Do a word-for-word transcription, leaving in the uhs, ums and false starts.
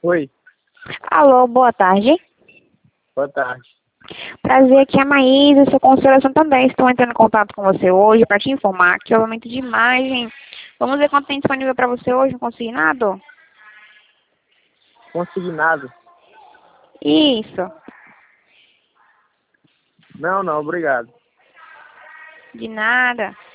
Oi, Alô, boa tarde. boa tarde. Prazer, aqui é a Maísa, sou consideração também. Estou entrando em contato com você hoje para te informar que o aumento de imagem. Vamos ver quanto tem disponível para você hoje, no consignado? Consignado? Isso, Não, não, obrigado. de nada.